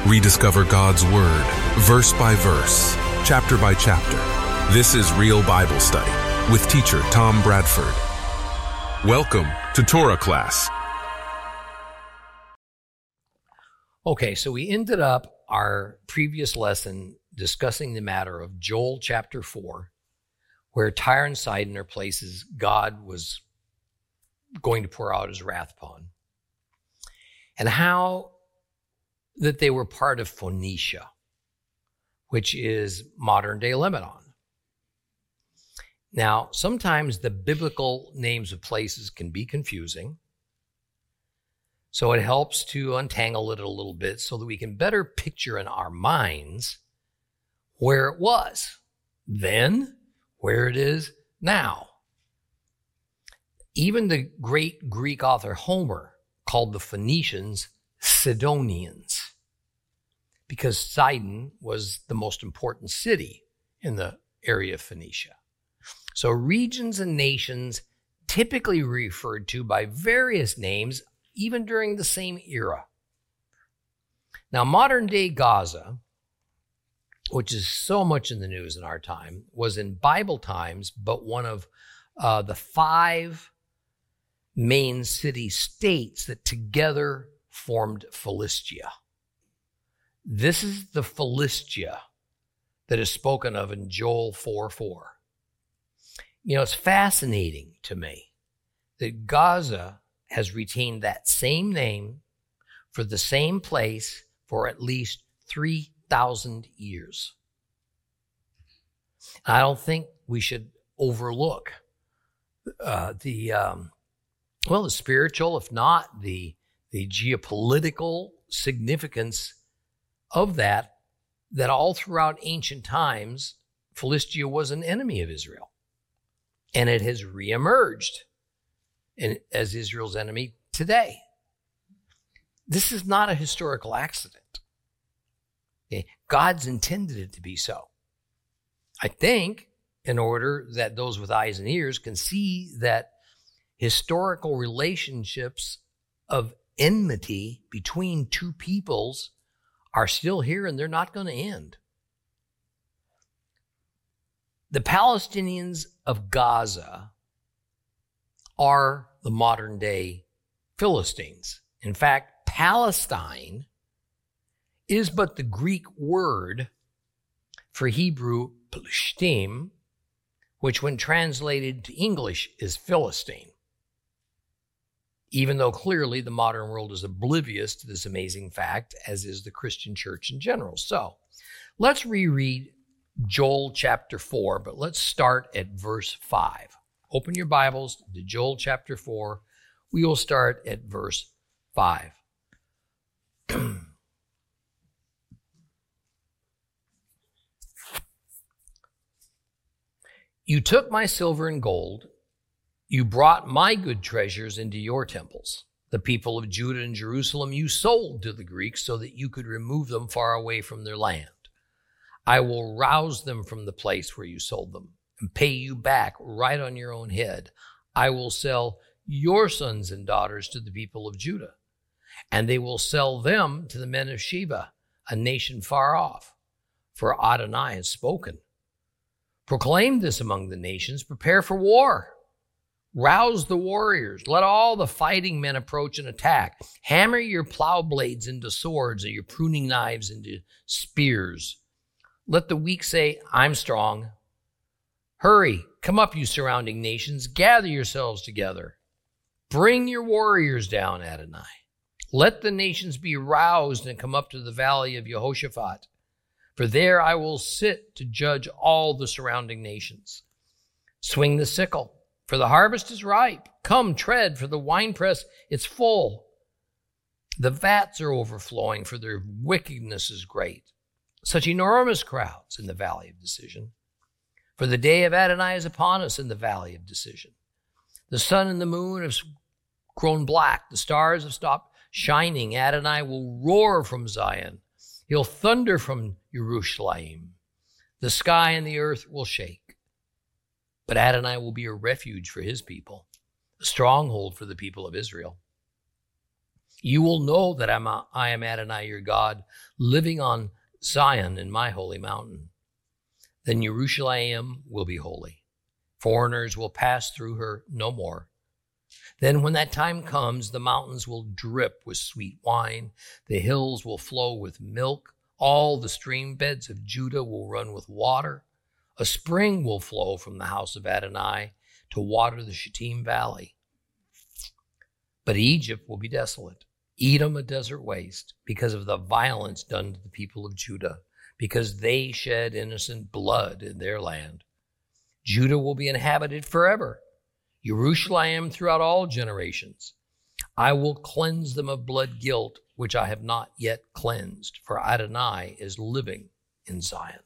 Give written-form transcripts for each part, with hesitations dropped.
Rediscover God's Word, verse by verse, chapter by chapter. This is Real Bible Study with teacher Tom Bradford. Welcome to Torah Class. Okay, so we ended up our previous lesson discussing the matter of Joel chapter 4, where Tyre and Sidon are places God was going to pour out his wrath upon, and how that they were part of Phoenicia, which is modern-day Lebanon. Now, sometimes the biblical names of places can be confusing, so it helps to untangle it a little bit so that we can better picture in our minds where it was then, where it is now. Even the great Greek author Homer called the Phoenicians Sidonians, because Sidon was the most important city in the area of Phoenicia. So regions and nations typically referred to by various names, even during the same era. Now, modern-day Gaza, which is so much in the news in our time, was in Bible times but one of the 5 main city-states that together formed Philistia. This is the Philistia that is spoken of in Joel 4:4. You know, it's fascinating to me that Gaza has retained that same name for the same place for at least 3,000 years. I don't think we should overlook the spiritual, if not the geopolitical significance of that all throughout ancient times, Philistia was an enemy of Israel. And it has reemerged as Israel's enemy today. This is not a historical accident. Okay? God's intended it to be so. I think in order that those with eyes and ears can see that historical relationships of enmity between two peoples are still here and they're not going to end. The Palestinians of Gaza are the modern day Philistines. In fact, Palestine is but the Greek word for Hebrew Plishtim, which when translated to English is Philistine, even though clearly the modern world is oblivious to this amazing fact, as is the Christian church in general. So let's reread Joel chapter 4, but let's start at verse 5. Open your Bibles to Joel chapter 4. We will start at verse 5. You took my silver and gold. You brought my good treasures into your temples. The people of Judah and Jerusalem you sold to the Greeks so that you could remove them far away from their land. I will rouse them from the place where you sold them and pay you back right on your own head. I will sell your sons and daughters to the people of Judah, and they will sell them to the men of Sheba, a nation far off. For Adonai has spoken. Proclaim this among the nations. Prepare for war. Rouse the warriors. Let all the fighting men approach and attack. Hammer your plow blades into swords and your pruning knives into spears. Let the weak say, I'm strong. Hurry, come up, you surrounding nations. Gather yourselves together. Bring your warriors down, Adonai. Let the nations be roused and come up to the valley of Jehoshaphat. For there I will sit to judge all the surrounding nations. Swing the sickle, for the harvest is ripe. Come, tread, for the winepress is full. The vats are overflowing, for their wickedness is great. Such enormous crowds in the valley of decision. For the day of Adonai is upon us in the valley of decision. The sun and the moon have grown black. The stars have stopped shining. Adonai will roar from Zion. He'll thunder from Jerusalem. The sky and the earth will shake. But Adonai will be a refuge for his people, a stronghold for the people of Israel. You will know that I am Adonai your God, living on Zion in my holy mountain. Then Jerusalem will be holy. Foreigners will pass through her no more. Then when that time comes, the mountains will drip with sweet wine. The hills will flow with milk. All the stream beds of Judah will run with water. A spring will flow from the house of Adonai to water the Shittim Valley. But Egypt will be desolate, Edom a desert waste, because of the violence done to the people of Judah, because they shed innocent blood in their land. Judah will be inhabited forever, Jerusalem throughout all generations. I will cleanse them of blood guilt, which I have not yet cleansed, for Adonai is living in Zion.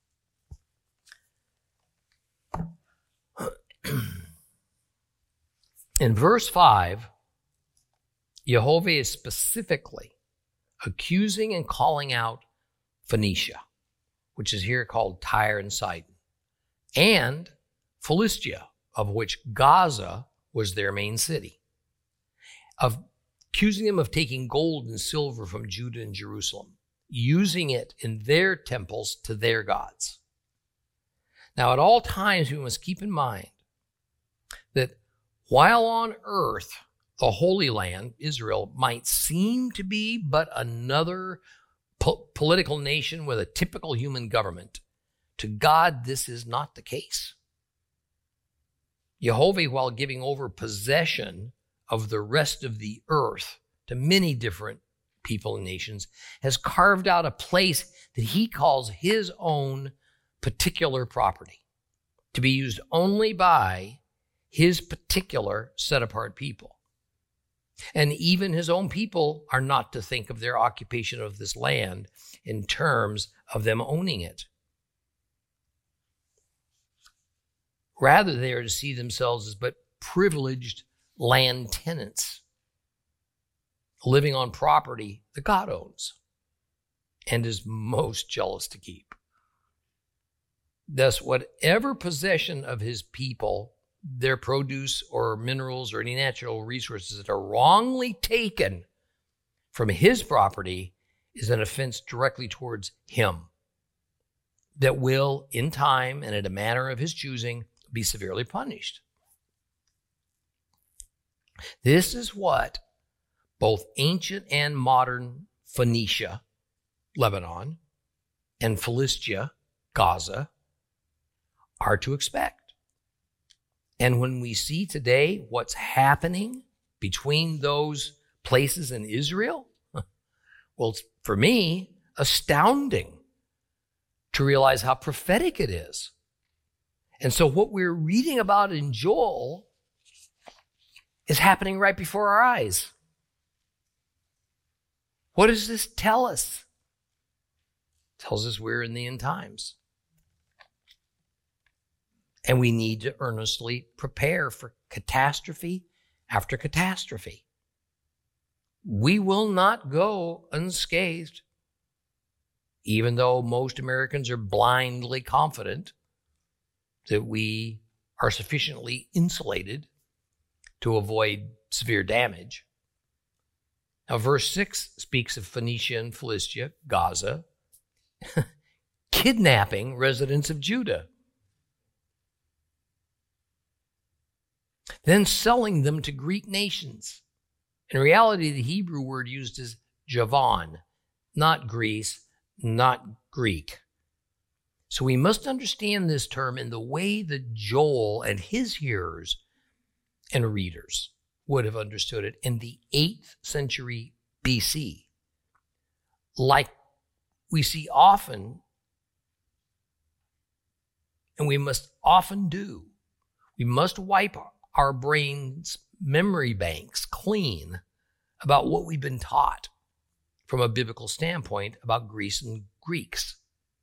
In verse 5, Jehovah is specifically accusing and calling out Phoenicia, which is here called Tyre and Sidon, and Philistia, of which Gaza was their main city, of accusing them of taking gold and silver from Judah and Jerusalem, using it in their temples to their gods. Now, at all times, we must keep in mind that while on earth, the Holy Land, Israel, might seem to be but another political nation with a typical human government, to God, this is not the case. Jehovah, while giving over possession of the rest of the earth to many different people and nations, has carved out a place that he calls his own particular property, to be used only by his particular set-apart people. And even his own people are not to think of their occupation of this land in terms of them owning it. Rather, they are to see themselves as but privileged land tenants, living on property that God owns and is most jealous to keep. Thus, whatever possession of his people, their produce or minerals or any natural resources that are wrongly taken from his property is an offense directly towards him that will, in time and at a manner of his choosing, be severely punished. This is what both ancient and modern Phoenicia, Lebanon, and Philistia, Gaza, are to expect. And when we see today what's happening between those places in Israel, well, it's, for me, astounding to realize how prophetic it is. And so what we're reading about in Joel is happening right before our eyes. What does this tell us? It tells us we're in the end times. And we need to earnestly prepare for catastrophe after catastrophe. We will not go unscathed, even though most Americans are blindly confident that we are sufficiently insulated to avoid severe damage. Now, verse 6 speaks of Phoenicia and Philistia, Gaza, kidnapping residents of Judah, then selling them to Greek nations. In reality, the Hebrew word used is Javan, not Greece, not Greek. So we must understand this term in the way that Joel and his hearers and readers would have understood it in the 8th century BC. Like we see often, and we must often do, we must wipe our brains' memory banks clean about what we've been taught from a biblical standpoint about Greece and Greeks.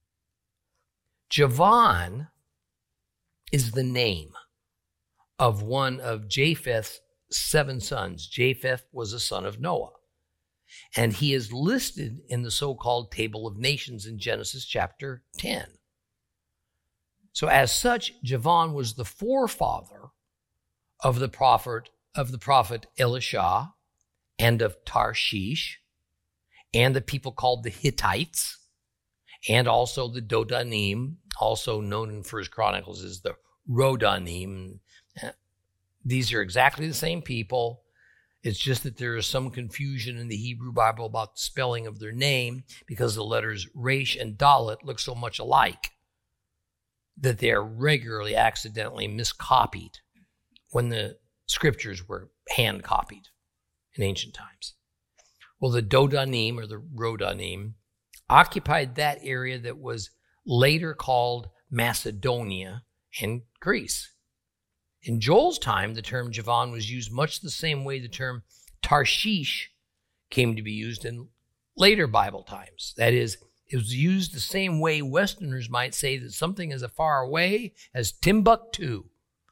Javan is the name of one of Japheth's 7 sons. Japheth was a son of Noah, and he is listed in the so-called Table of Nations in Genesis chapter 10. So as such, Javan was the forefather of the prophet Elisha and of Tarshish, and the people called the Hittites, and also the Dodanim, also known in First Chronicles as the Rodanim. These are exactly the same people. It's just that there is some confusion in the Hebrew Bible about the spelling of their name because the letters Resh and Dalet look so much alike that they are regularly accidentally miscopied when the scriptures were hand copied in ancient times. Well, the Dodanim or the Rodanim occupied that area that was later called Macedonia and Greece. In Joel's time, the term Javan was used much the same way the term Tarshish came to be used in later Bible times. That is, it was used the same way Westerners might say that something is as far away as Timbuktu.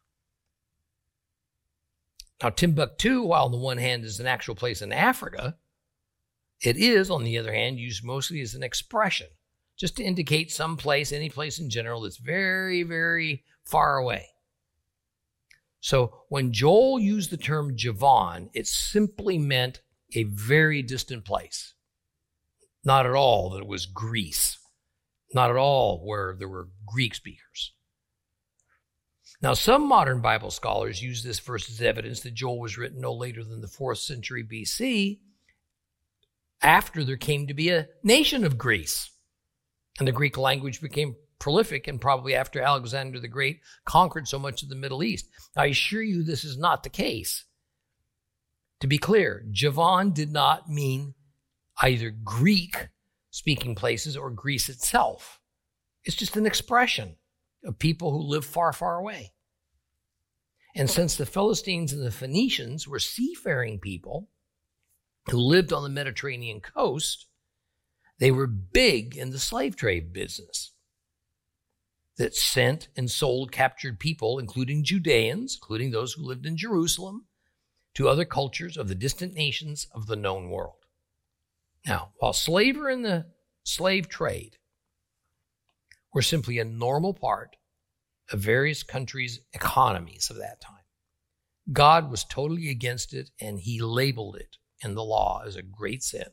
Now, Timbuktu, while on the one hand is an actual place in Africa, it is, on the other hand, used mostly as an expression, just to indicate some place, any place in general, that's very, very far away. So when Joel used the term Javan, it simply meant a very distant place. Not at all that it was Greece. Not at all where there were Greek speakers. Now, some modern Bible scholars use this verse as evidence that Joel was written no later than the 4th century BC, after there came to be a nation of Greece. And the Greek language became prolific, and probably after Alexander the Great conquered so much of the Middle East. I assure you this is not the case. To be clear, Javan did not mean either Greek-speaking places or Greece itself. It's just an expression of people who live far, far away. And since the Philistines and the Phoenicians were seafaring people who lived on the Mediterranean coast, they were big in the slave trade business that sent and sold captured people, including Judeans, including those who lived in Jerusalem, to other cultures of the distant nations of the known world. Now, while slavery and the slave trade were simply a normal part of various countries' economies of that time, God was totally against it, and he labeled it in the law as a great sin.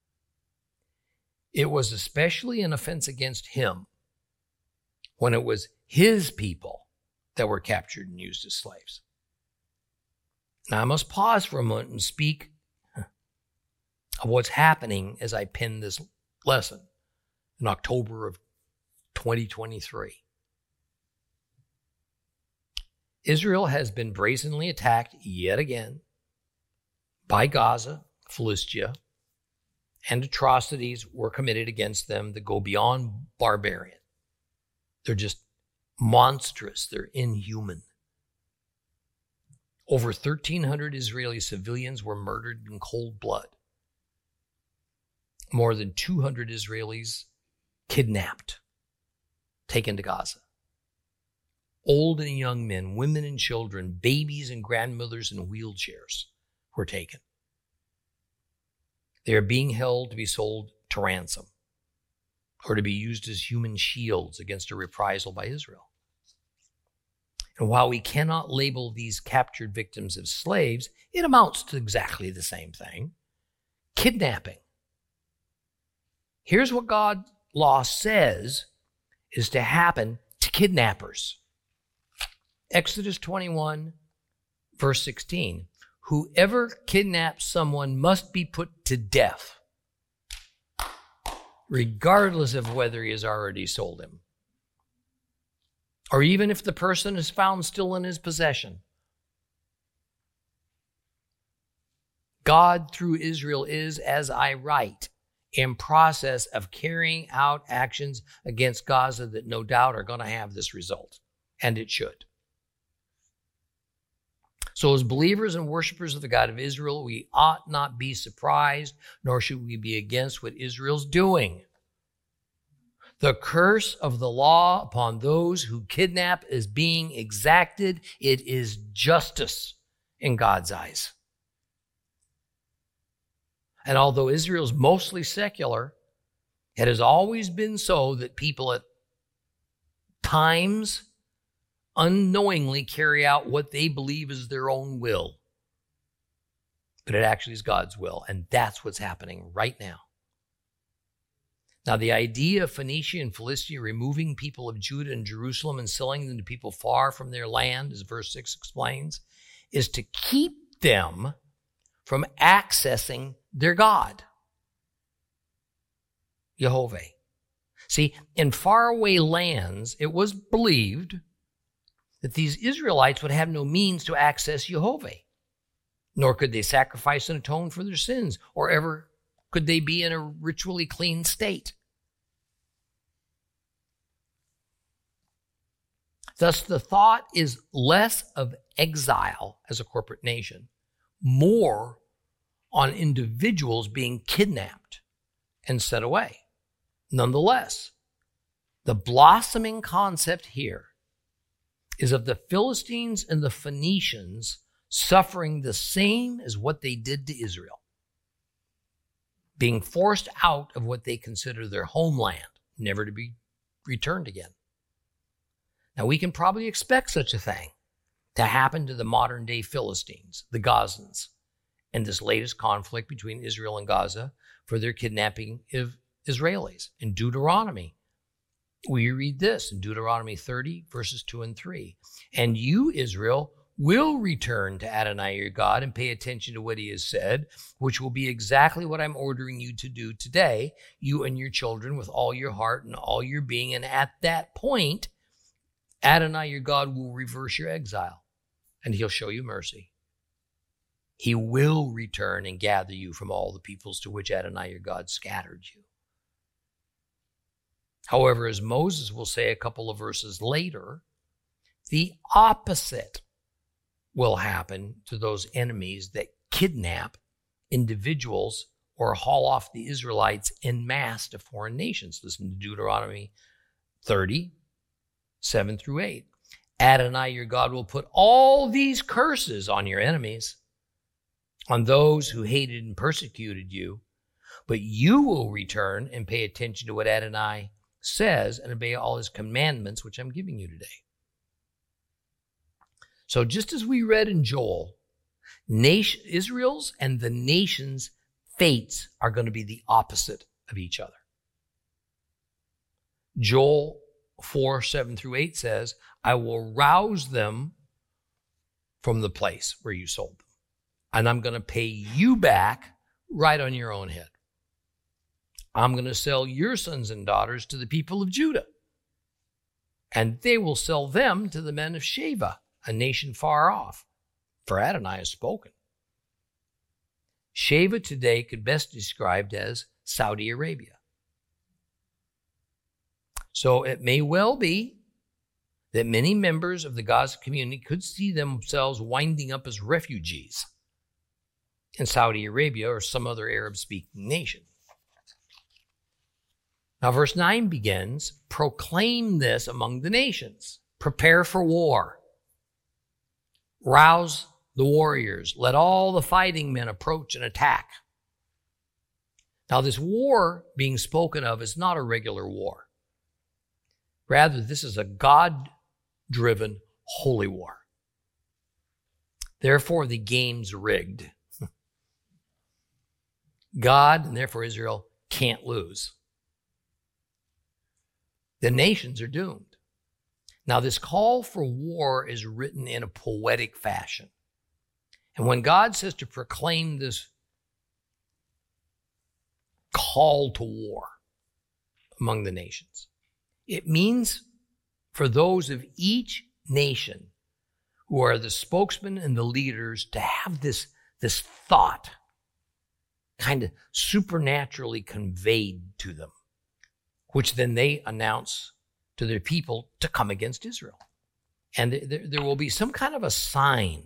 It was especially an offense against him when it was his people that were captured and used as slaves. Now, I must pause for a moment and speak of what's happening as I pen this lesson in October of 2023. Israel has been brazenly attacked yet again by Gaza, Philistia, and atrocities were committed against them that go beyond barbarian. They're just monstrous. They're inhuman. Over 1,300 Israeli civilians were murdered in cold blood. More than 200 Israelis kidnapped, taken to Gaza. Old and young men, women and children, babies and grandmothers in wheelchairs were taken. They are being held to be sold to ransom or to be used as human shields against a reprisal by Israel. And while we cannot label these captured victims as slaves, it amounts to exactly the same thing: kidnapping. Here's what God's law says is to happen to kidnappers. Exodus 21, verse 16. Whoever kidnaps someone must be put to death, regardless of whether he has already sold him, or even if the person is found still in his possession. God, through Israel, is, as I write, in process of carrying out actions against Gaza that no doubt are going to have this result, and it should. So as believers and worshipers of the God of Israel, we ought not be surprised, nor should we be against what Israel's doing. The curse of the law upon those who kidnap is being exacted. It is justice in God's eyes. And although Israel's mostly secular, it has always been so that people at times unknowingly carry out what they believe is their own will. but it actually is God's will. And that's what's happening right now. Now, the idea of Phoenicia and Philistia removing people of Judah and Jerusalem and selling them to people far from their land, as verse 6 explains, is to keep them from accessing their God, Jehovah. See, in faraway lands, it was believed that these Israelites would have no means to access Jehovah, nor could they sacrifice and atone for their sins, or ever could they be in a ritually clean state. Thus, the thought is less of exile as a corporate nation, more on individuals being kidnapped and sent away. Nonetheless, the blossoming concept here is of the Philistines and the Phoenicians suffering the same as what they did to Israel, being forced out of what they consider their homeland, never to be returned again. Now, we can probably expect such a thing to happen to the modern-day Philistines, the Gazans, in this latest conflict between Israel and Gaza for their kidnapping of Israelis. In Deuteronomy, we read this in Deuteronomy 30, verses 2 and 3. And you, Israel, will return to Adonai your God and pay attention to what he has said, which will be exactly what I'm ordering you to do today, you and your children, with all your heart and all your being. And at that point, Adonai your God will reverse your exile, and he'll show you mercy. He will return and gather you from all the peoples to which Adonai your God scattered you. However, as Moses will say a couple of verses later, the opposite will happen to those enemies that kidnap individuals or haul off the Israelites en masse to foreign nations. Listen to Deuteronomy 30, 7 through 8. Adonai your God will put all these curses on your enemies, on those who hated and persecuted you, but you will return and pay attention to what Adonai says and obey all his commandments, which I'm giving you today. So just as we read in Joel, Israel's and the nation's fates are going to be the opposite of each other. Joel 4, 7 through 8 says, I will rouse them from the place where you sold them, and I'm going to pay you back right on your own head. I'm going to sell your sons and daughters to the people of Judah, and they will sell them to the men of Sheba, a nation far off, for Adonai has spoken. Sheba today could best be described as Saudi Arabia. So it may well be that many members of the Gaza community could see themselves winding up as refugees in Saudi Arabia or some other Arab-speaking nation. Now, verse 9 begins, proclaim this among the nations. Prepare for war. Rouse the warriors. Let all the fighting men approach and attack. Now, this war being spoken of is not a regular war. Rather, this is a God-driven holy war. Therefore, the game's rigged. God, and therefore Israel, can't lose. The nations are doomed. Now, this call for war is written in a poetic fashion. And when God says to proclaim this call to war among the nations, it means for those of each nation who are the spokesmen and the leaders to have this thought kind of supernaturally conveyed to them, which then they announce to their people to come against Israel. And there will be some kind of a sign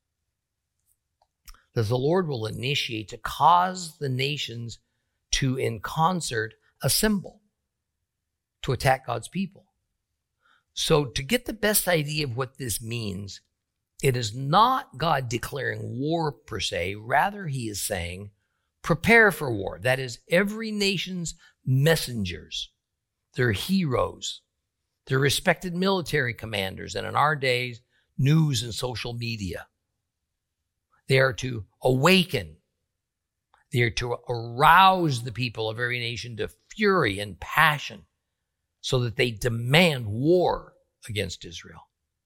that the Lord will initiate to cause the nations to, in concert, assemble to attack God's people. So to get the best idea of what this means, it is not God declaring war per se. Rather, he is saying, prepare for war. That is, every nation's messengers, their heroes, their respected military commanders, and in our days, news and social media. They are to awaken. They are to arouse the people of every nation to fury and passion so that they demand war against Israel.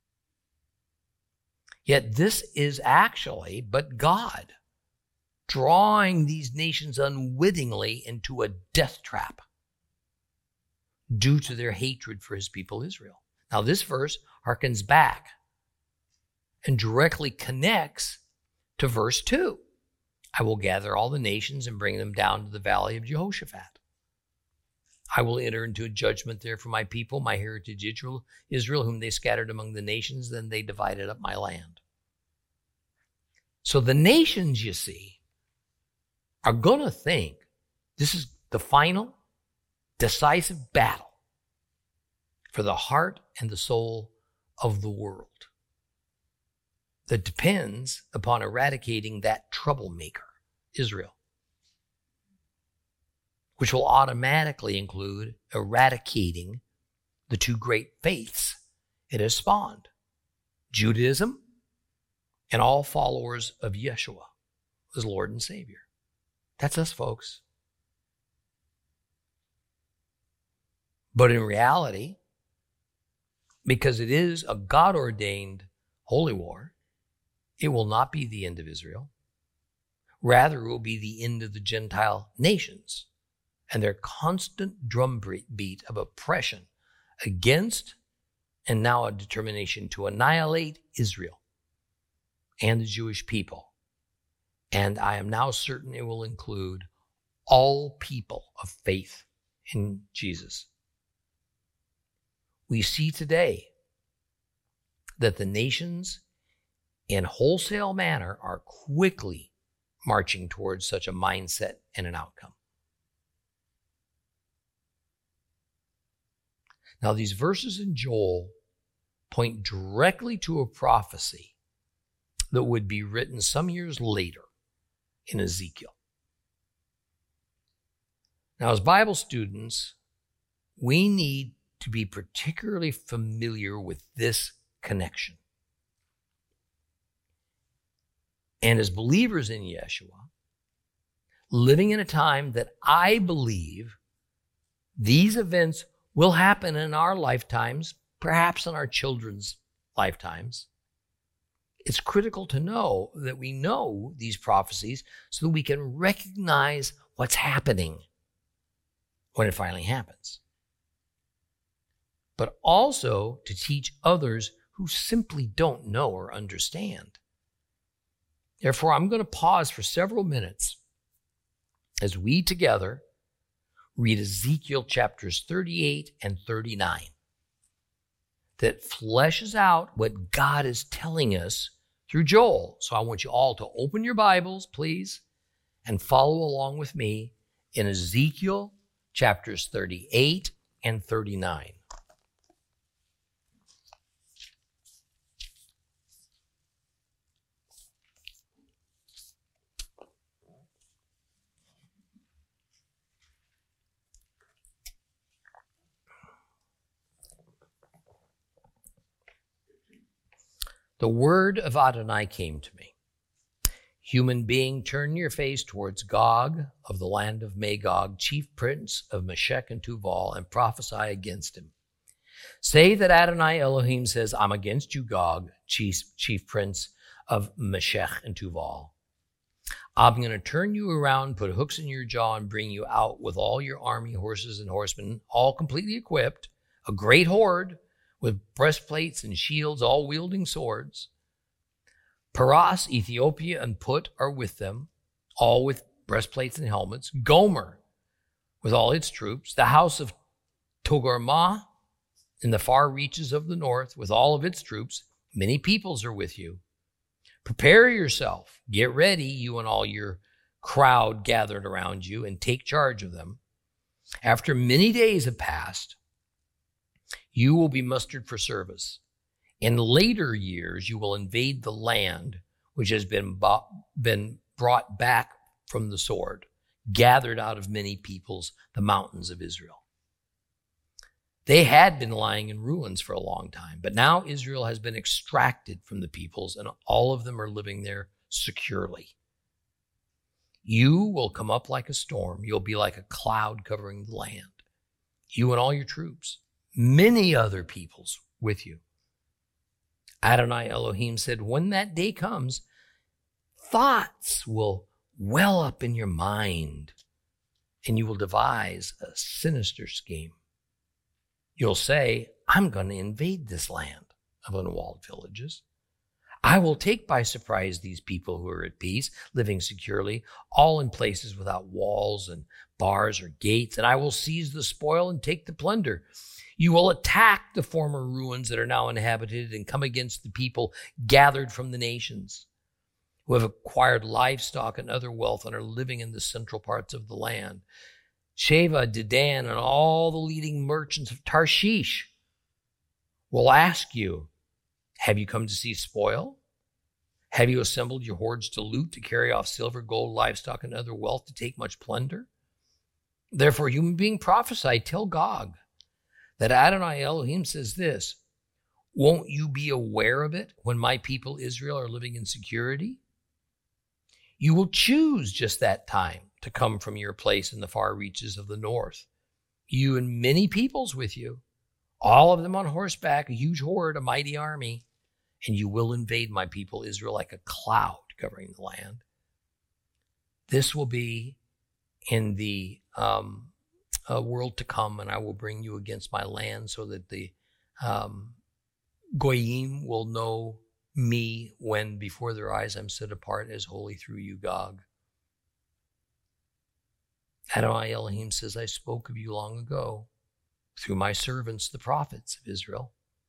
Yet this is actually but God drawing these nations unwittingly into a death trap due to their hatred for his people Israel. Now this verse harkens back and directly connects to verse 2. I will gather all the nations and bring them down to the valley of Jehoshaphat. I will enter into a judgment there for my people, my heritage Israel, whom they scattered among the nations, then they divided up my land. So the nations, you see, are going to think this is the final, decisive battle for the heart and the soul of the world that depends upon eradicating that troublemaker, Israel, which will automatically include eradicating the two great faiths it has spawned, Judaism and all followers of Yeshua as Lord and Savior. That's us, folks. But in reality, because it is a God-ordained holy war, it will not be the end of Israel. Rather, it will be the end of the Gentile nations and their constant drumbeat of oppression against and now a determination to annihilate Israel and the Jewish people. And I am now certain it will include all people of faith in Jesus. We see today that the nations in wholesale manner are quickly marching towards such a mindset and an outcome. Now, these verses in Joel point directly to a prophecy that would be written some years later in Ezekiel. Now, as Bible students, we need to be particularly familiar with this connection. And as believers in Yeshua, living in a time that I believe these events will happen in our lifetimes, perhaps in our children's lifetimes, it's critical to know that we know these prophecies so that we can recognize what's happening when it finally happens. But also to teach others who simply don't know or understand. Therefore, I'm going to pause for several minutes as we together read Ezekiel chapters 38 and 39 that fleshes out what God is telling us through Joel. So I want you all to open your Bibles, please, and follow along with me in Ezekiel chapters 38 and 39. The word of Adonai came to me. Human being, turn your face towards Gog of the land of Magog, chief prince of Meshech and Tubal, and prophesy against him. Say that Adonai Elohim says, I'm against you, Gog, chief prince of Meshech and Tubal. I'm going to turn you around, put hooks in your jaw, and bring you out with all your army, horses, and horsemen, all completely equipped, a great horde, with breastplates and shields, all wielding swords. Paras, Ethiopia, and Put are with them, all with breastplates and helmets. Gomer, with all its troops. The house of Togarmah in the far reaches of the north, with all of its troops. Many peoples are with you. Prepare yourself. Get ready, you and all your crowd gathered around you, and take charge of them. After many days have passed, you will be mustered for service. In later years, you will invade the land which has been brought back from the sword, gathered out of many peoples, the mountains of Israel. They had been lying in ruins for a long time, but now Israel has been extracted from the peoples, and all of them are living there securely. You will come up like a storm. You'll be like a cloud covering the land. You and all your troops, many other peoples with you. Adonai Elohim said, when that day comes, thoughts will well up in your mind, and you will devise a sinister scheme. You'll say, I'm going to invade this land of unwalled villages. I will take by surprise these people who are at peace, living securely, all in places without walls and bars or gates, and I will seize the spoil and take the plunder. You will attack the former ruins that are now inhabited and come against the people gathered from the nations who have acquired livestock and other wealth and are living in the central parts of the land. Sheva, Dedan, and all the leading merchants of Tarshish will ask you, have you come to see spoil? Have you assembled your hordes to loot, to carry off silver, gold, livestock, and other wealth, to take much plunder? Therefore, human being, prophesy, tell Gog that Adonai Elohim says this, won't you be aware of it when my people Israel are living in security? You will choose just that time to come from your place in the far reaches of the north, you and many peoples with you, all of them on horseback, a huge horde, a mighty army, and you will invade my people Israel like a cloud covering the land. This will be in the world to come, and I will bring you against my land so that the Goyim will know me when before their eyes I'm set apart as holy through you, Gog. Adonai Elohim says, I spoke of you long ago through my servants, the prophets of Israel.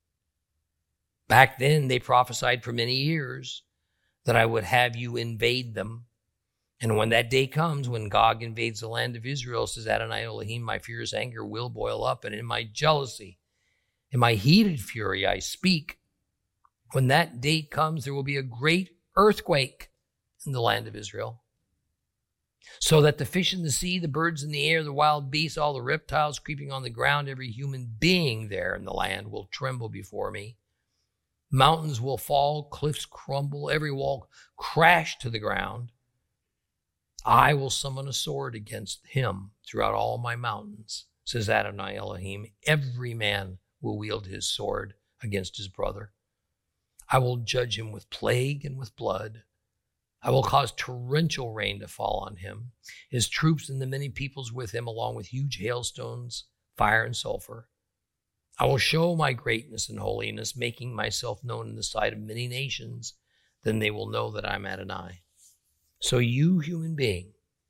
Back then, they prophesied for many years that I would have you invade them. And when that day comes, when Gog invades the land of Israel, says Adonai Elohim, my fierce anger will boil up, and in my jealousy, in my heated fury, I speak. When that day comes, there will be a great earthquake in the land of Israel, so that the fish in the sea, the birds in the air, the wild beasts, all the reptiles creeping on the ground, every human being there in the land will tremble before me. Mountains will fall, cliffs crumble, every wall crash to the ground. I will summon a sword against him throughout all my mountains, says Adonai Elohim. Every man will wield his sword against his brother. I will judge him with plague and with blood. I will cause torrential rain to fall on him, his troops and the many peoples with him, along with huge hailstones, fire and sulfur. I will show my greatness and holiness, making myself known in the sight of many nations. Then they will know that I'm Adonai. So you, human being,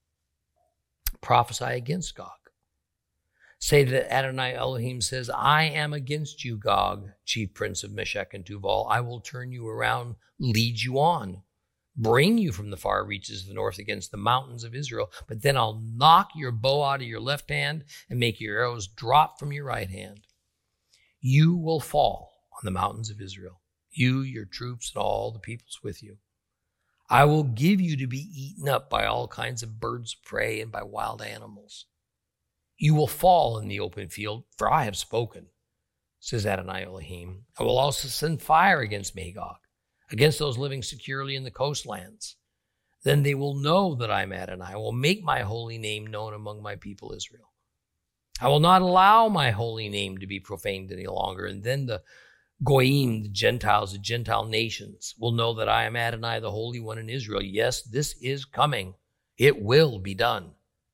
prophesy against Gog. Say that Adonai Elohim says, I am against you, Gog, chief prince of Meshech and Tubal. I will turn you around, lead you on, bring you from the far reaches of the north against the mountains of Israel. But then I'll knock your bow out of your left hand and make your arrows drop from your right hand. You will fall on the mountains of Israel, you, your troops, and all the peoples with you. I will give you to be eaten up by all kinds of birds of prey and by wild animals. You will fall in the open field, for I have spoken, says Adonai Elohim. I will also send fire against Magog, against those living securely in the coastlands. Then they will know that I am Adonai. I will make my holy name known among my people Israel. I will not allow my holy name to be profaned any longer. And then the Goyim, the Gentiles, the Gentile nations, will know that I am Adonai, the Holy One in Israel. Yes, this is coming. It will be done,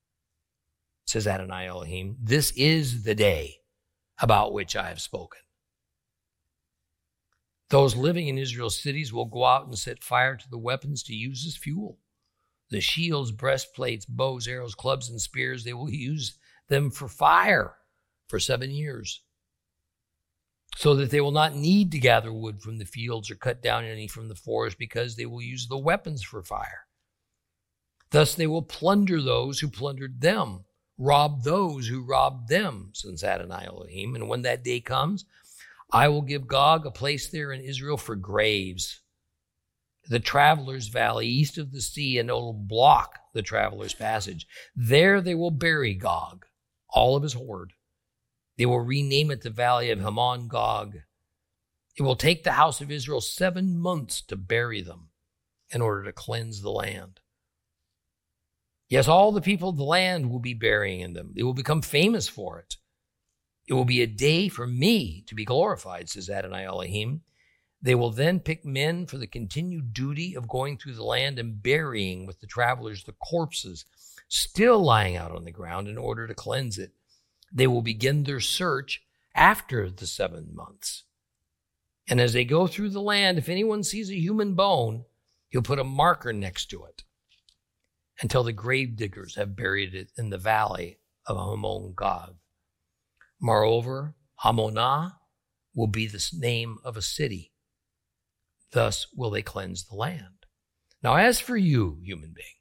says Adonai Elohim. This is the day about which I have spoken. Those living in Israel's cities will go out and set fire to the weapons to use as fuel. The shields, breastplates, bows, arrows, clubs, and spears, they will use them for fire for 7 years, so that they will not need to gather wood from the fields or cut down any from the forest, because they will use the weapons for fire. Thus they will plunder those who plundered them, rob those who robbed them, says Adonai Elohim. And when that day comes, I will give Gog a place there in Israel for graves, the traveler's valley east of the sea, and it will block the traveler's passage. There they will bury Gog, all of his horde. They will rename it the Valley of Hamon Gog. It will take the house of Israel 7 months to bury them, in order to cleanse the land. Yes, all the people of the land will be burying in them. They will become famous for it. It will be a day for me to be glorified, says Adonai Elohim. They will then pick men for the continued duty of going through the land and burying with the travelers the corpses still lying out on the ground in order to cleanse it. They will begin their search after the 7 months. And as they go through the land, if anyone sees a human bone, he'll put a marker next to it until the grave diggers have buried it in the valley of Hamon Gog. Moreover, Hamonah will be the name of a city. Thus will they cleanse the land. Now, as for you, human being,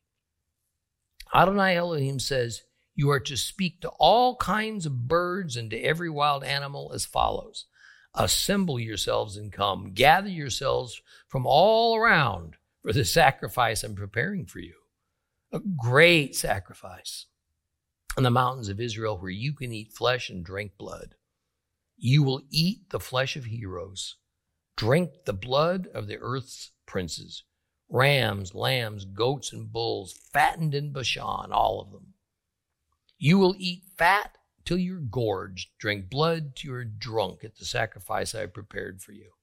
Adonai Elohim says, you are to speak to all kinds of birds and to every wild animal as follows. Assemble yourselves and come. Gather yourselves from all around for the sacrifice I'm preparing for you. A great sacrifice on the mountains of Israel where you can eat flesh and drink blood. You will eat the flesh of heroes, drink the blood of the earth's princes, rams, lambs, goats, and bulls, fattened in Bashan, all of them. You will eat fat till you're gorged, drink blood till you're drunk at the sacrifice I prepared for you.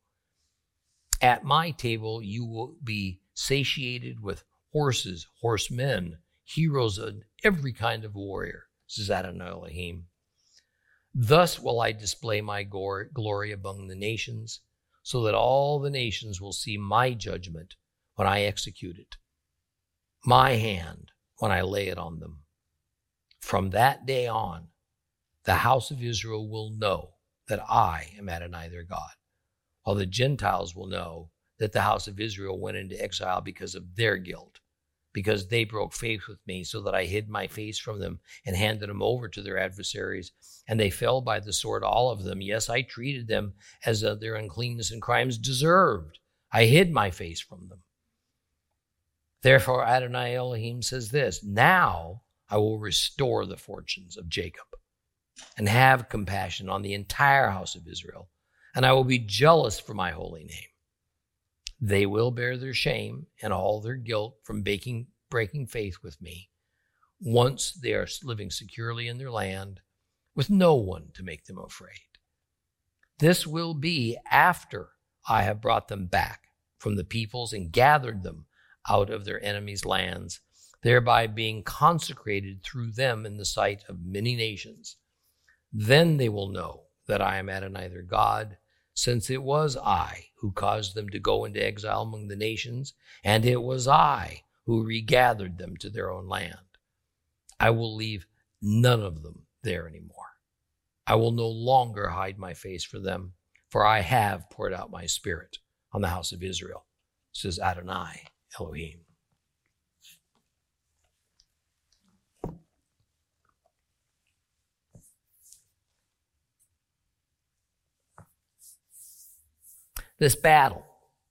At my table you will be satiated with horses, horsemen, heroes, and every kind of warrior, says Adonai Elohim. Thus will I display my glory among the nations, so that all the nations will see my judgment when I execute it, my hand when I lay it on them. From that day on, the house of Israel will know that I am Adonai their God, while the Gentiles will know that the house of Israel went into exile because of their guilt, because they broke faith with me, so that I hid my face from them and handed them over to their adversaries, and they fell by the sword, all of them. Yes, I treated them as their uncleanness and crimes deserved. I hid my face from them. Therefore, Adonai Elohim says this, now I will restore the fortunes of Jacob and have compassion on the entire house of Israel, and I will be jealous for my holy name. They will bear their shame and all their guilt from breaking faith with me once they are living securely in their land with no one to make them afraid. This will be after I have brought them back from the peoples and gathered them out of their enemies' lands, thereby being consecrated through them in the sight of many nations. Then they will know that I am Adonai their God, since it was I who caused them to go into exile among the nations, and it was I who regathered them to their own land. I will leave none of them there anymore. I will no longer hide my face for them, for I have poured out my spirit on the house of Israel, says Adonai Elohim. This battle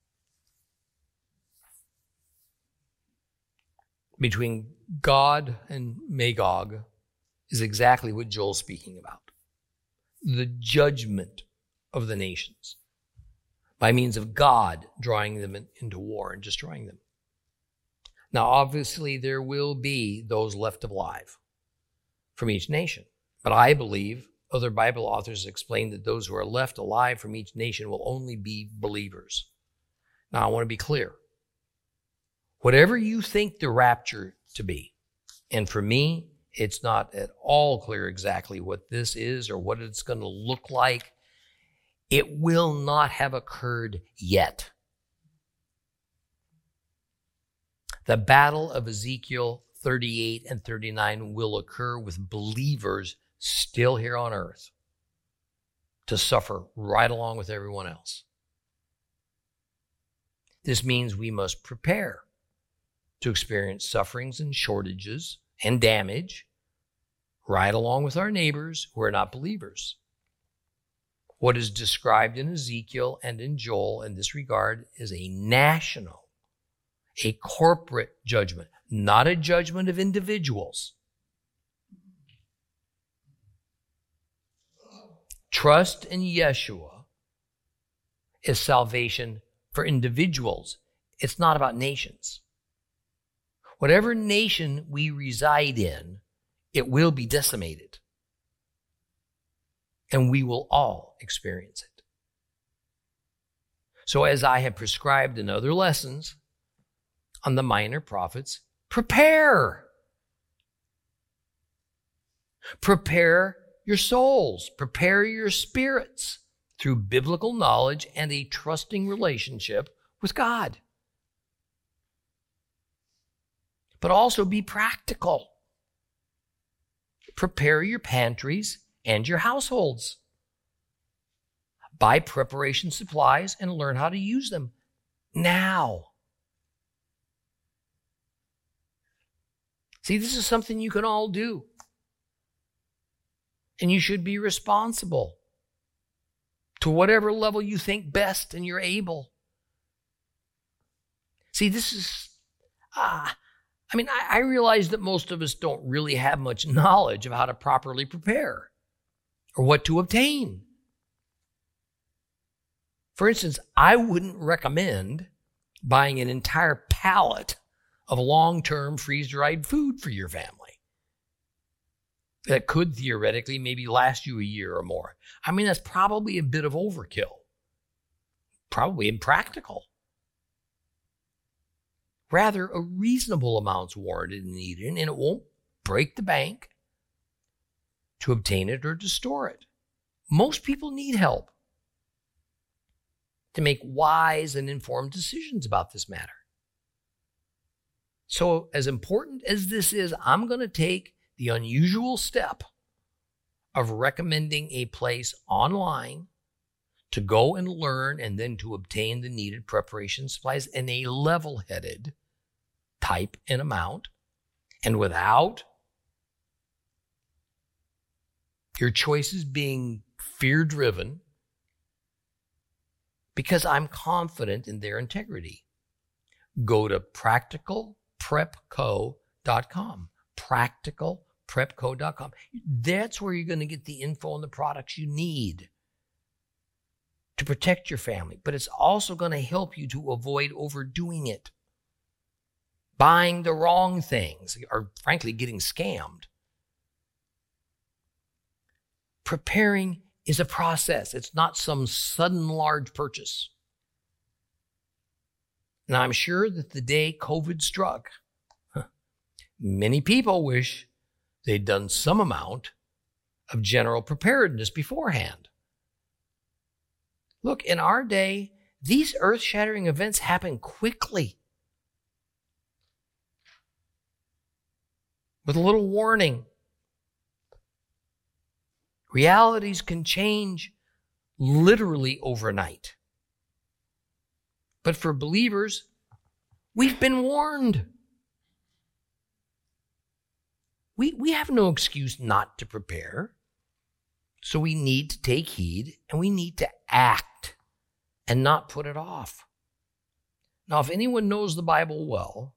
between God and Magog is exactly what Joel's speaking about. The judgment of the nations by means of God drawing them into war and destroying them. Now, obviously, there will be those left alive from each nation, but I believe other Bible authors explain that those who are left alive from each nation will only be believers. Now, I want to be clear. Whatever you think the rapture to be, and for me, it's not at all clear exactly what this is or what it's going to look like, it will not have occurred yet. The battle of Ezekiel 38 and 39 will occur with believers still here on earth to suffer right along with everyone else. This means we must prepare to experience sufferings and shortages and damage right along with our neighbors who are not believers. What is described in Ezekiel and in Joel in this regard is a national, a corporate judgment, not a judgment of individuals. Trust in Yeshua is salvation for individuals. It's not about nations. Whatever nation we reside in, it will be decimated. And we will all experience it. So as I have prescribed in other lessons on the minor prophets, prepare. Prepare your souls. Prepare your spirits through biblical knowledge and a trusting relationship with God. But also be practical. Prepare your pantries and your households. Buy preparation supplies and learn how to use them now. See, this is something you can all do. And you should be responsible to whatever level you think best and you're able. See, this is, I realize that most of us don't really have much knowledge of how to properly prepare or what to obtain. For instance, I wouldn't recommend buying an entire pallet of long-term freeze-dried food for your family. That could theoretically maybe last you a year or more. I mean, that's probably a bit of overkill. Probably impractical. Rather, a reasonable amount's warranted and needed, and it won't break the bank to obtain it or to store it. Most people need help to make wise and informed decisions about this matter. So, as important as this is, I'm going to take the unusual step of recommending a place online to go and learn and then to obtain the needed preparation supplies in a level-headed type and amount, and without your choices being fear-driven, because I'm confident in their integrity. Go to practicalprepco.com. Practicalprepco.com. That's where you're going to get the info on the products you need to protect your family. But it's also going to help you to avoid overdoing it, buying the wrong things, or frankly, getting scammed. Preparing is a process. It's not some sudden large purchase. Now, I'm sure that the day COVID struck, many people wish they'd done some amount of general preparedness beforehand. Look, in our day, these earth-shattering events happen quickly. With a little warning. Realities can change literally overnight. But for believers, we've been warned. We have no excuse not to prepare. So we need to take heed and we need to act and not put it off. Now, if anyone knows the Bible well,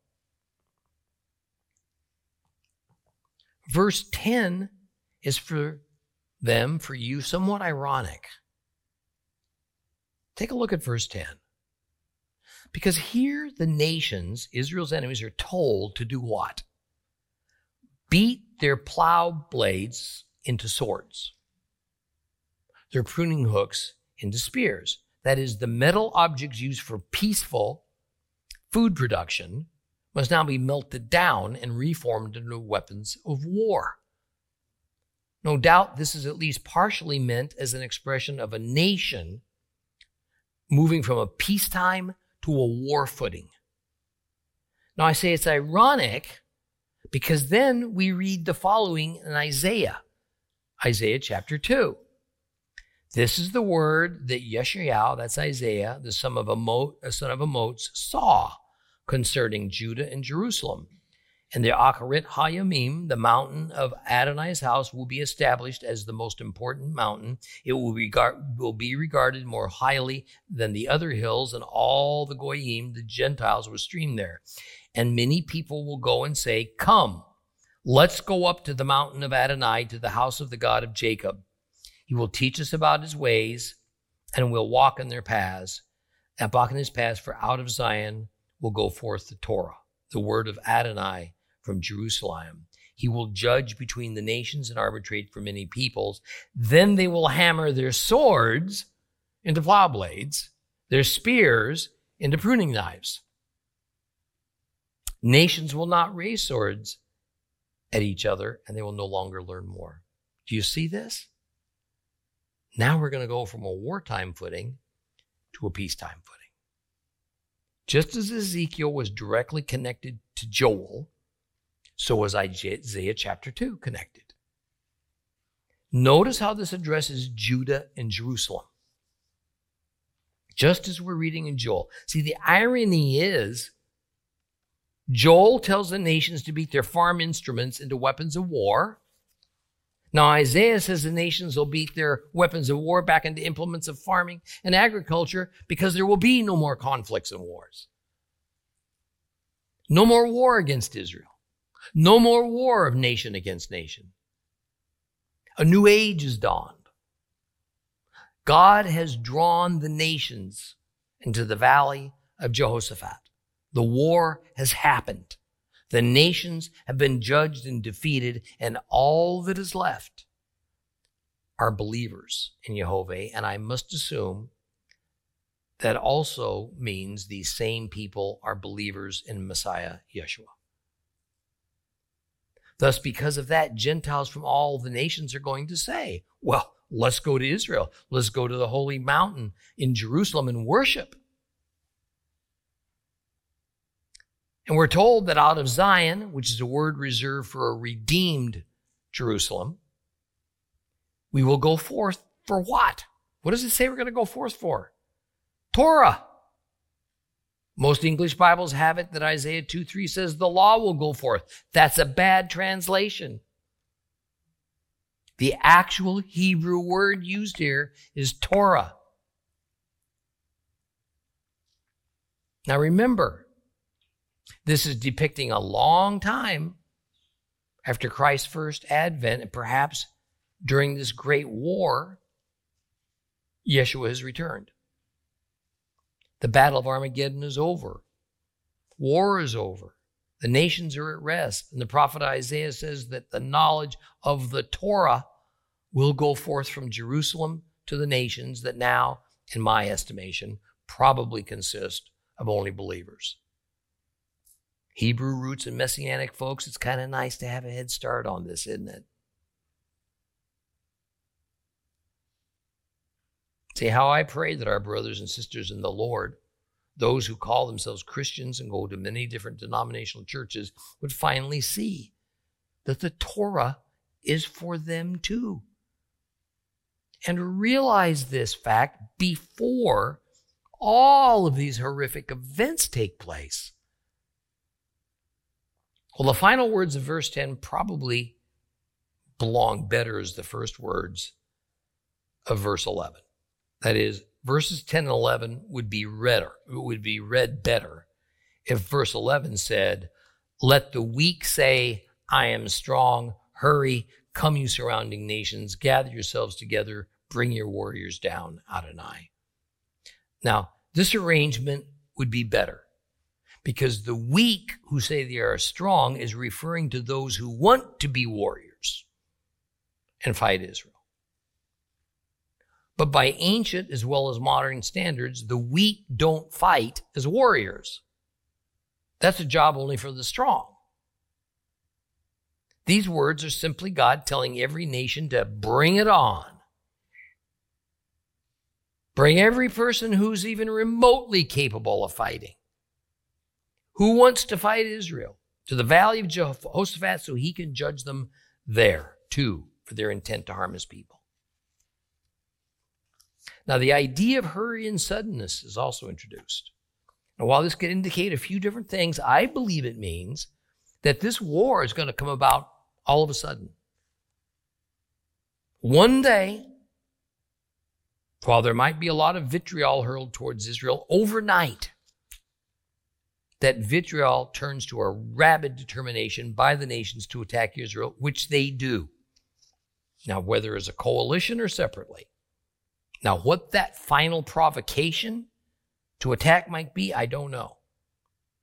verse 10 is for you, somewhat ironic. Take a look at verse 10. Because here the nations, Israel's enemies, are told to do what? Beat their plow blades into swords, their pruning hooks into spears. That is, the metal objects used for peaceful food production must now be melted down and reformed into weapons of war. No doubt this is at least partially meant as an expression of a nation moving from a peacetime to a war footing. Now, I say it's ironic because then we read the following in Isaiah chapter 2. This is the word that Yeshayahu, that's Isaiah, the son of Amoz, saw concerning Judah and Jerusalem. And the Acharit Hayamim, the mountain of Adonai's house, will be established as the most important mountain. It will be regarded more highly than the other hills, and all the Goyim, the Gentiles, will stream there. And many people will go and say, "Come, let's go up to the mountain of Adonai, to the house of the God of Jacob. He will teach us about his ways, and we'll walk in their paths, and walk in his paths, for out of Zion will go forth the Torah, the word of Adonai from Jerusalem. He will judge between the nations and arbitrate for many peoples. Then they will hammer their swords into plow blades, their spears into pruning knives. Nations will not raise swords at each other, and they will no longer learn more. Do you see this? Now we're going to go from a wartime footing to a peacetime footing. Just as Ezekiel was directly connected to Joel, so was Isaiah chapter 2 connected. Notice how this addresses Judah and Jerusalem. Just as we're reading in Joel. See, the irony is, Joel tells the nations to beat their farm instruments into weapons of war. Now, Isaiah says the nations will beat their weapons of war back into implements of farming and agriculture because there will be no more conflicts and wars. No more war against Israel. No more war of nation against nation. A new age has dawned. God has drawn the nations into the valley of Jehoshaphat. The war has happened. The nations have been judged and defeated, and all that is left are believers in Jehovah. And I must assume that also means these same people are believers in Messiah Yeshua. Thus, because of that, Gentiles from all the nations are going to say, well, let's go to Israel. Let's go to the holy mountain in Jerusalem and worship. And we're told that out of Zion, which is a word reserved for a redeemed Jerusalem, we will go forth for what? What does it say we're going to go forth for? Torah. Most English Bibles have it that Isaiah 2:3 says the law will go forth. That's a bad translation. The actual Hebrew word used here is Torah. Now remember, this is depicting a long time after Christ's first advent, and perhaps during this great war, Yeshua has returned. The battle of Armageddon is over. War is over. The nations are at rest. And the prophet Isaiah says that the knowledge of the Torah will go forth from Jerusalem to the nations that now, in my estimation, probably consist of only believers. Hebrew roots and Messianic folks, it's kind of nice to have a head start on this, isn't it? See, how I pray that our brothers and sisters in the Lord, those who call themselves Christians and go to many different denominational churches, would finally see that the Torah is for them too. And realize this fact before all of these horrific events take place. Well, the final words of verse 10 probably belong better as the first words of verse 11. That is, verses 10 and 11 would be read better if verse 11 said, "Let the weak say, I am strong. Hurry, come you surrounding nations. Gather yourselves together. Bring your warriors down, Adonai." Now, this arrangement would be better because the weak who say they are strong is referring to those who want to be warriors and fight Israel. But by ancient as well as modern standards, the weak don't fight as warriors. That's a job only for the strong. These words are simply God telling every nation to bring it on. Bring every person who's even remotely capable of fighting. Who wants to fight Israel? To the valley of Jehoshaphat so he can judge them there, too, for their intent to harm his people. Now, the idea of hurry and suddenness is also introduced. And while this could indicate a few different things, I believe it means that this war is going to come about all of a sudden. One day, while there might be a lot of vitriol hurled towards Israel, overnight, that vitriol turns to a rabid determination by the nations to attack Israel, which they do. Now, whether as a coalition or separately. Now, what that final provocation to attack might be, I don't know.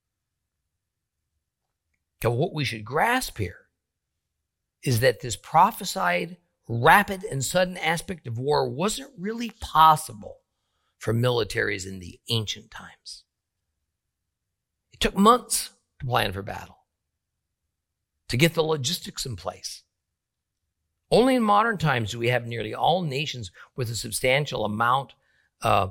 Now, what we should grasp here is that this prophesied rapid and sudden aspect of war wasn't really possible for militaries in the ancient times. It took months to plan for battle, to get the logistics in place. Only in modern times do we have nearly all nations with a substantial amount of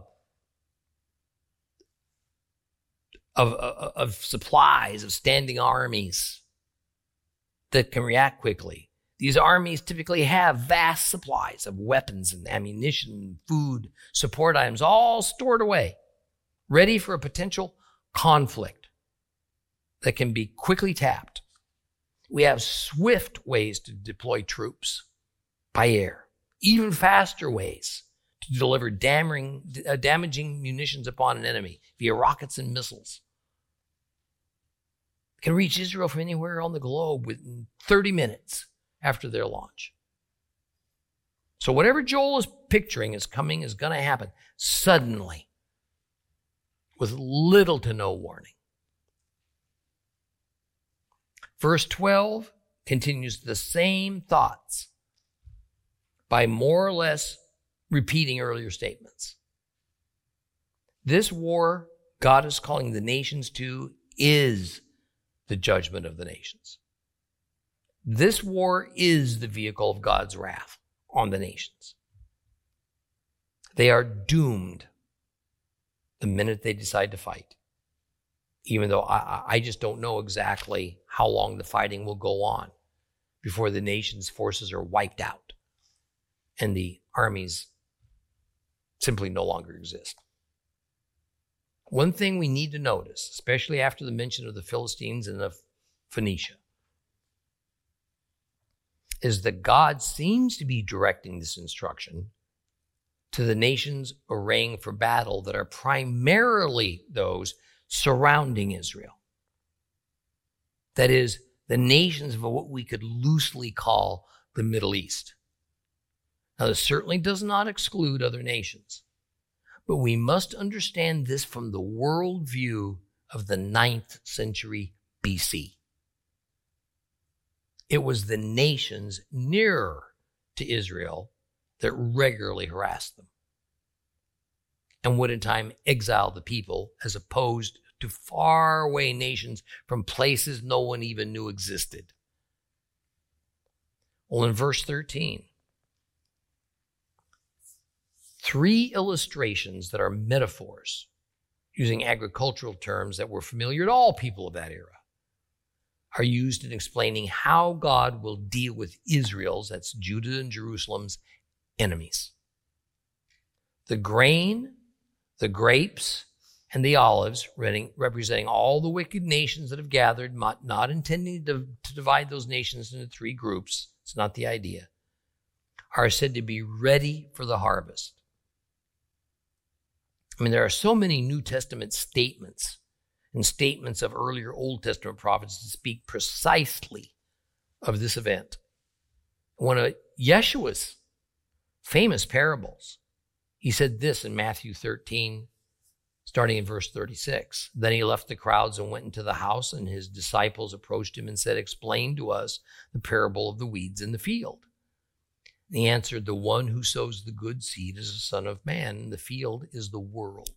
supplies, of standing armies that can react quickly. These armies typically have vast supplies of weapons and ammunition, food, support items, all stored away, ready for a potential conflict that can be quickly tapped. We have swift ways to deploy troops by air, even faster ways to deliver damaging munitions upon an enemy via rockets and missiles. It can reach Israel from anywhere on the globe within 30 minutes after their launch. So whatever Joel is picturing is coming is going to happen suddenly with little to no warning. Verse 12 continues the same thoughts by more or less repeating earlier statements. This war God is calling the nations to is the judgment of the nations. This war is the vehicle of God's wrath on the nations. They are doomed the minute they decide to fight, even though I just don't know exactly how long the fighting will go on before the nation's forces are wiped out and the armies simply no longer exist. One thing we need to notice, especially after the mention of the Philistines and of Phoenicia, is that God seems to be directing this instruction to the nations arraying for battle that are primarily those surrounding Israel. That is, the nations of what we could loosely call the Middle East. Now, this certainly does not exclude other nations, but we must understand this from the worldview of the 9th century BC. It was the nations nearer to Israel that regularly harassed them and would in time exile the people, as opposed to faraway nations from places no one even knew existed. Well, in verse 13, 3 illustrations that are metaphors, using agricultural terms that were familiar to all people of that era, are used in explaining how God will deal with Israel's, that's Judah and Jerusalem's, enemies. The grain, the grapes, and the olives, representing all the wicked nations that have gathered, not intending to divide those nations into 3 groups, it's not the idea, are said to be ready for the harvest. I mean, there are so many New Testament statements and statements of earlier Old Testament prophets to speak precisely of this event. One of Yeshua's famous parables, he said this in Matthew 13, starting in verse 36. Then he left the crowds and went into the house, and his disciples approached him and said, "Explain to us the parable of the weeds in the field." And he answered, "The one who sows the good seed is the Son of Man, and the field is the world.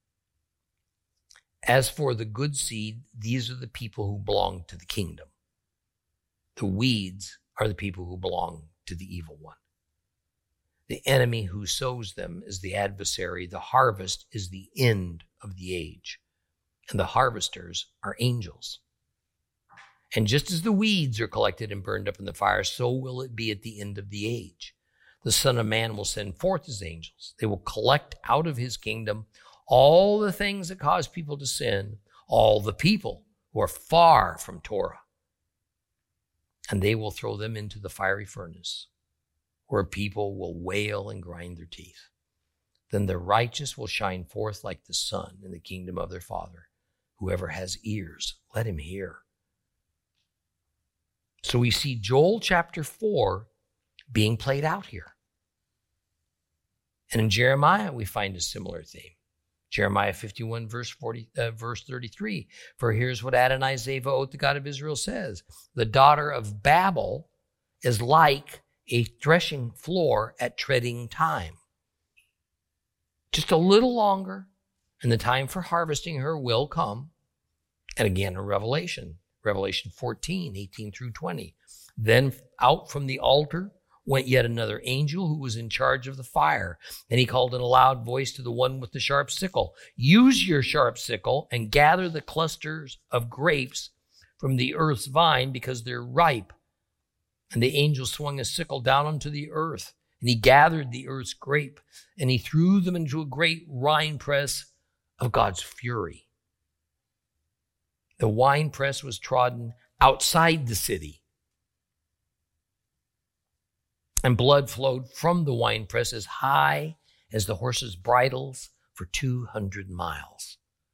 As for the good seed, these are the people who belong to the kingdom. The weeds are the people who belong to the evil one. The enemy who sows them is the adversary. The harvest is the end of the age, and the harvesters are angels. And just as the weeds are collected and burned up in the fire, so will it be at the end of the age. The Son of Man will send forth his angels. They will collect out of his kingdom all the things that cause people to sin, all the people who are far from Torah, and they will throw them into the fiery furnace, where people will wail and grind their teeth. Then the righteous will shine forth like the sun in the kingdom of their Father. Whoever has ears, let him hear." So we see Joel chapter 4 being played out here. And in Jeremiah, we find a similar theme. Jeremiah 51, verse 33. For here's what Adonai Zevaot, the God of Israel, says. The daughter of Babel is like a threshing floor at treading time. Just a little longer, and the time for harvesting her will come. And again in Revelation 14, 18 through 20. Then out from the altar went yet another angel who was in charge of the fire. And he called in a loud voice to the one with the sharp sickle, use your sharp sickle and gather the clusters of grapes from the earth's vine because they're ripe. And the angel swung his sickle down onto the earth, and he gathered the earth's grape, and he threw them into a great winepress of God's fury. The winepress was trodden outside the city, and blood flowed from the winepress as high as the horses' bridles for 200 miles.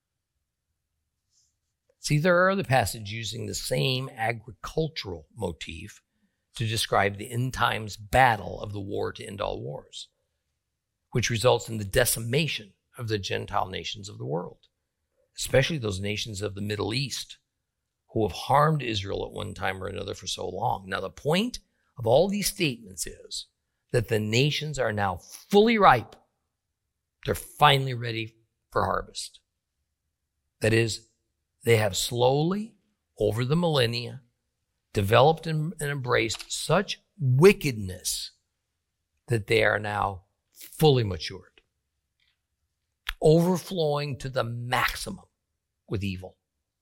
See, there are other passages using the same agricultural motif to describe the end times battle of the war to end all wars, which results in the decimation of the Gentile nations of the world, especially those nations of the Middle East who have harmed Israel at one time or another for so long. Now, the point of all these statements is that the nations are now fully ripe. They're finally ready for harvest. That is, they have slowly, over the millennia, developed and embraced such wickedness that they are now fully matured, overflowing to the maximum with evil.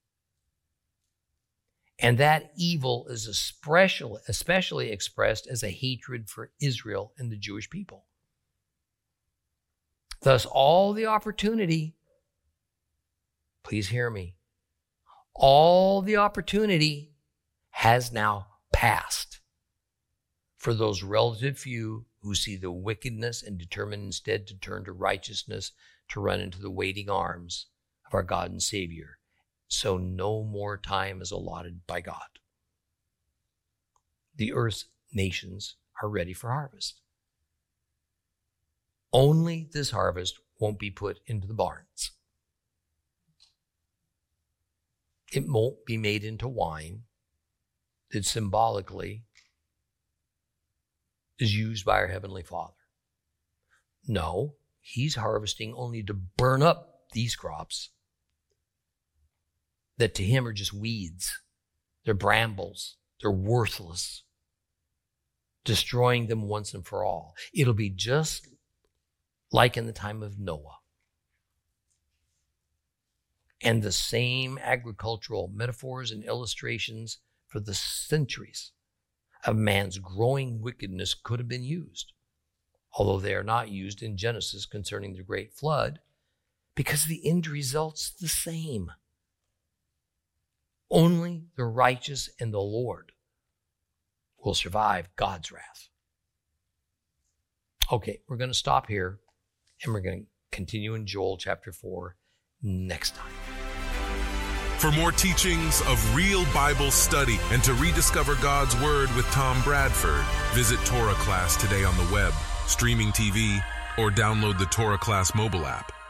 And that evil is especially expressed as a hatred for Israel and the Jewish people. Thus, all the opportunity, please hear me, all the opportunity has now passed for those relative few who see the wickedness and determine instead to turn to righteousness, to run into the waiting arms of our God and Savior. So no more time is allotted by God. The earth's nations are ready for harvest. Only this harvest won't be put into the barns. It won't be made into wine that symbolically is used by our Heavenly Father. No, He's harvesting only to burn up these crops that to Him are just weeds. They're brambles. They're worthless. Destroying them once and for all. It'll be just like in the time of Noah. And the same agricultural metaphors and illustrations for the centuries of man's growing wickedness could have been used, although they are not used in Genesis concerning the great flood, because the end result's the same. Only the righteous and the Lord will survive God's wrath. Okay, we're going to stop here, and we're going to continue in Joel chapter 4 next time. For more teachings of real Bible study and to rediscover God's Word with Tom Bradford, visit Torah Class today on the web, streaming TV, or download the Torah Class mobile app.